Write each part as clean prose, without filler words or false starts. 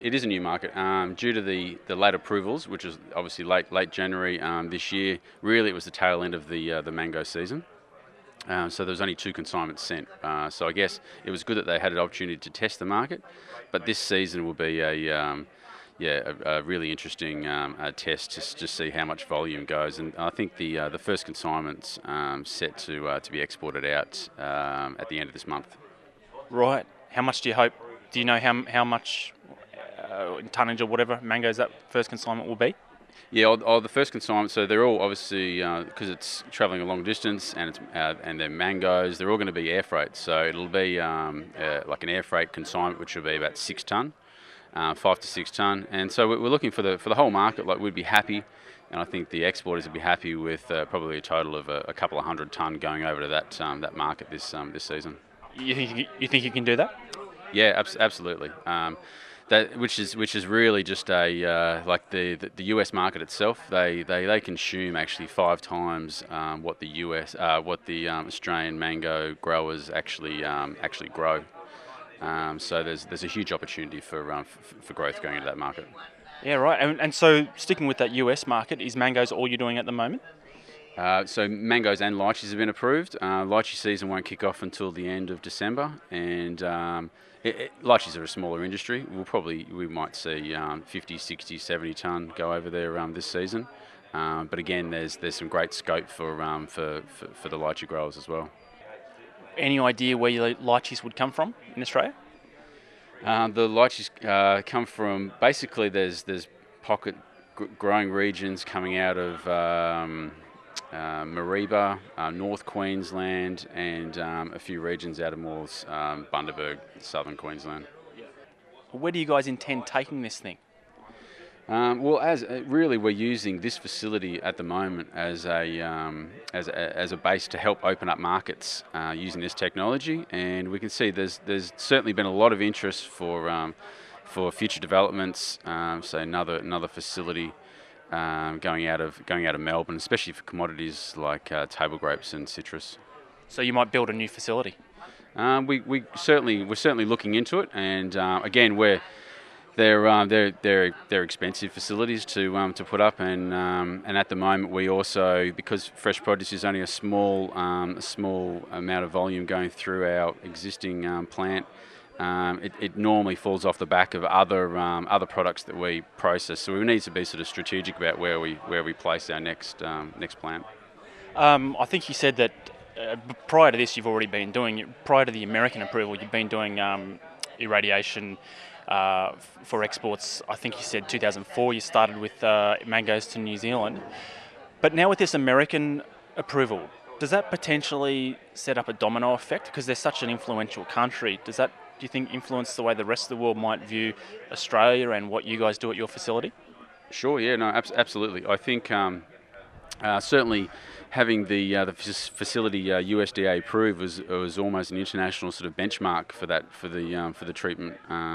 It is a new market due to the late approvals, which is obviously late January this year. Really, it was the tail end of the mango season. So there was only 2 consignments sent. So I guess it was good that they had an opportunity to test the market. But this season will be a really interesting test to see how much volume goes. And I think the first consignment's set to be exported out at the end of this month. Right. How much do you hope? Do you know how much in tonnage or whatever mangoes that first consignment will be? Yeah, the first consignment. So they're all obviously because it's travelling a long distance and they're mangoes. They're all going to be air freight. So it'll be like an air freight consignment, which will be about 6 tonne, 5 to 6 tonne. And so we're looking for the whole market. Like we'd be happy, and I think the exporters would be happy with probably a total of a couple of 100 tonne going over to that market this season. You think you can do that? Yeah, absolutely. Which is really just like the US market itself. They consume actually 5 times what the Australian mango growers actually grow. So there's a huge opportunity for growth going into that market. Yeah, right. And so sticking with that US market, is mangoes all you're doing at the moment? So mangoes and lychees have been approved. Lychee season won't kick off until the end of December, and lychees are a smaller industry. We might see 50, 60, 70 tonne go over there this season. But again, there's some great scope for the lychee growers as well. Any idea where your lychees would come from in Australia? The lychees come from basically there's pocket growing regions coming out of Mareeba, North Queensland, and a few regions out of more Bundaberg, southern Queensland. Where do you guys intend taking this thing? Well, as really, we're using this facility at the moment as a base to help open up markets using this technology, and we can see there's certainly been a lot of interest for future developments. So another facility going out of Melbourne, especially for commodities like table grapes and citrus. So you might build a new facility. We're certainly looking into it, and again they're expensive facilities to put up, and at the moment we also, because fresh produce is only a small amount of volume going through our existing plant. It normally falls off the back of other products that we process. So we need to be sort of strategic about where we place our next plant. I think you said that prior to this, you've already been doing, prior to the American approval, you've been doing irradiation for exports. I think you said 2004 you started with mangoes to New Zealand. But now with this American approval, does that potentially set up a domino effect? Because they're such an influential country. Does that, do you think, influence the way the rest of the world might view Australia and what you guys do at your facility? Sure, yeah, no, absolutely. I think certainly having the facility USDA approved was almost an international sort of benchmark for the treatment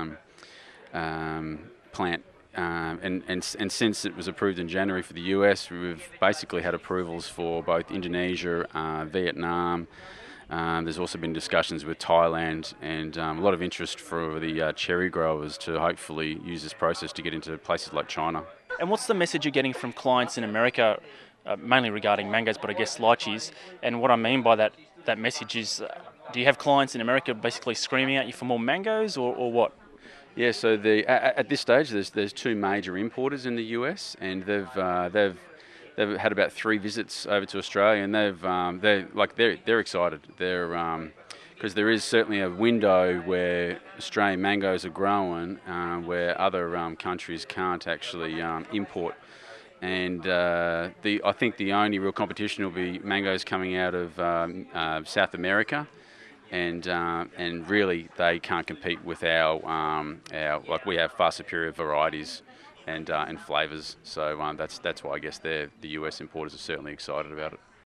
plant. And since it was approved in January for the US, we've basically had approvals for both Indonesia, Vietnam. There's also been discussions with Thailand, and a lot of interest for the cherry growers to hopefully use this process to get into places like China. And what's the message you're getting from clients in America, mainly regarding mangoes, but I guess lychees? And what I mean by that message is, do you have clients in America basically screaming at you for more mangoes, or what? Yeah, so at this stage, there's 2 major importers in the US, and they've had about 3 visits over to Australia, and they're excited. Because there is certainly a window where Australian mangoes are growing, where other countries can't actually import. And I think the only real competition will be mangoes coming out of South America. And really they can't compete with our like, we have far superior varieties and flavours. So that's why I guess the US importers are certainly excited about it.